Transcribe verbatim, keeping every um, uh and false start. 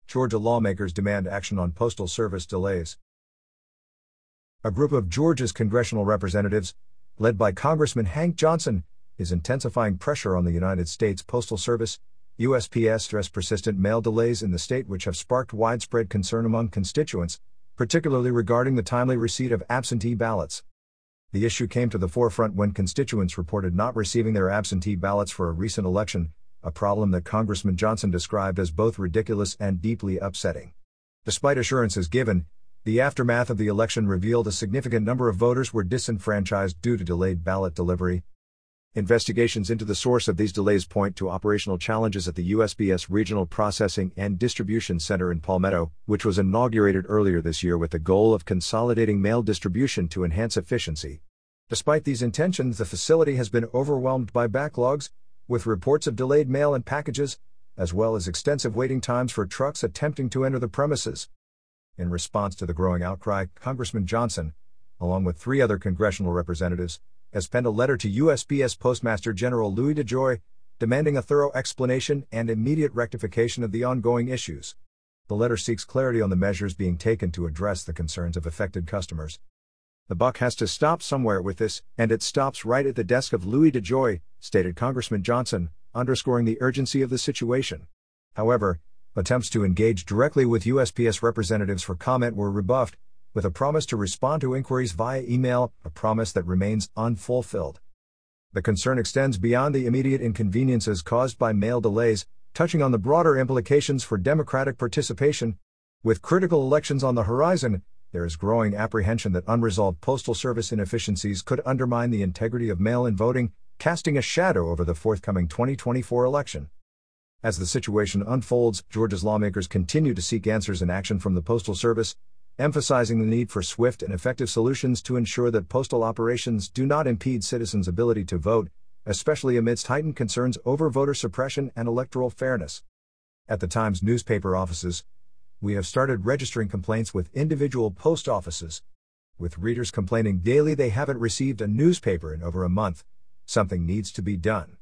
Georgia lawmakers demand action on Postal Service delays. A group of Georgia's congressional representatives, led by Congressman Hank Johnson, is intensifying pressure on the United States Postal Service, U S P S, to address persistent mail delays in the state, which have sparked widespread concern among constituents, particularly regarding the timely receipt of absentee ballots. The issue came to the forefront when constituents reported not receiving their absentee ballots for a recent election, a problem that Congressman Johnson described as both ridiculous and deeply upsetting. Despite assurances given, the aftermath of the election revealed a significant number of voters were disenfranchised due to delayed ballot delivery. Investigations into the source of these delays point to operational challenges at the U S P S Regional Processing and Distribution Center in Palmetto, which was inaugurated earlier this year with the goal of consolidating mail distribution to enhance efficiency. Despite these intentions, the facility has been overwhelmed by backlogs, with reports of delayed mail and packages, as well as extensive waiting times for trucks attempting to enter the premises. In response to the growing outcry, Congressman Johnson, along with three other congressional representatives, has penned a letter to U S P S Postmaster General Louis DeJoy, demanding a thorough explanation and immediate rectification of the ongoing issues. The letter seeks clarity on the measures being taken to address the concerns of affected customers. The buck has to stop somewhere with this, and it stops right at the desk of Louis DeJoy, stated Congressman Johnson, underscoring the urgency of the situation. However, attempts to engage directly with U S P S representatives for comment were rebuffed, with a promise to respond to inquiries via email, a promise that remains unfulfilled. The concern extends beyond the immediate inconveniences caused by mail delays, touching on the broader implications for democratic participation. With critical elections on the horizon, there is growing apprehension that unresolved Postal Service inefficiencies could undermine the integrity of mail-in voting, casting a shadow over the forthcoming twenty twenty-four election. As the situation unfolds, Georgia's lawmakers continue to seek answers and action from the Postal Service, emphasizing the need for swift and effective solutions to ensure that postal operations do not impede citizens' ability to vote, especially amidst heightened concerns over voter suppression and electoral fairness. At the Times newspaper offices, we have started registering complaints with individual post offices. With readers complaining daily they haven't received a newspaper in over a month, something needs to be done.